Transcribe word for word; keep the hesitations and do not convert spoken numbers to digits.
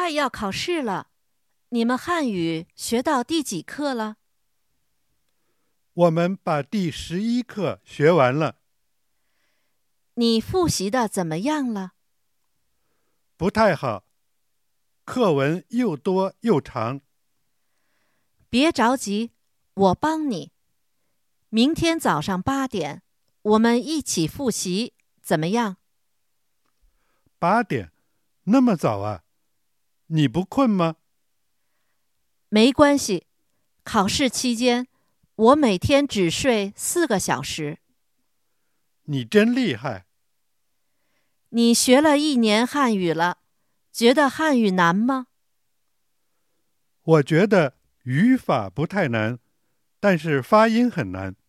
快要考试了，你们汉语学到第几课了？ 我们把第十一课学完了。 你复习的怎么样了？ 不太好，课文又多又长。 别着急，我帮你。明天早上八点，我们一起复习，怎么样？ 八点，那么早啊？你不困吗？ 没关系，考试期间，我每天只睡四个小时。 你真厉害。 你学了一年汉语了，觉得汉语难吗？ 我觉得语法不太难，但是发音很难。